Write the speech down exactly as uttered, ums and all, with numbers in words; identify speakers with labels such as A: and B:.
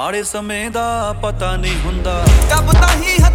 A: ਮਾੜੇ ਸਮੇਂ ਦਾ ਪਤਾ ਨਹੀਂ ਹੁੰਦਾ
B: ਰੱਬ ਤਾਂ ਹੀ